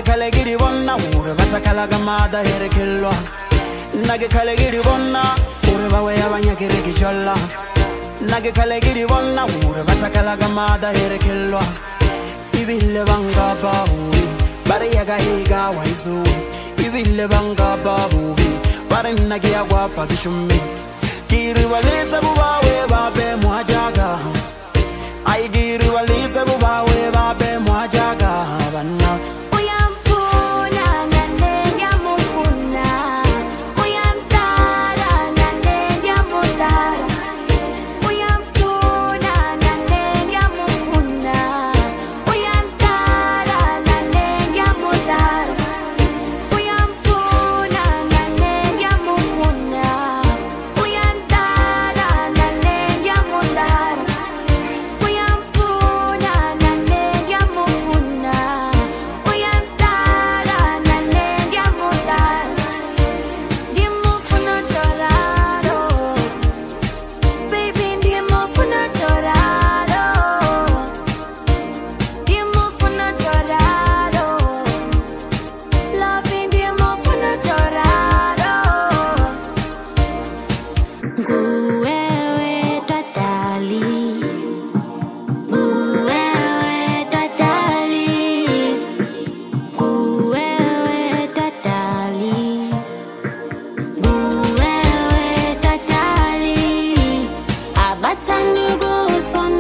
Nage kale giri bonna ure batakala gamada here kilwa. Nage kale giri bonna ure bawe abanya kire kicholla. Nage kale giri bonna ure batakala gamada here kilwa. Ibille banga babu bare yaga higa waizu. Ibille banga babu bare nage agwa pakishumi. Kiri walisa bubawe babe mwajaga. Ai kiri walisa bubawe babe mwajaga banna.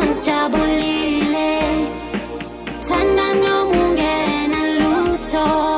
Tanda no munge na luto.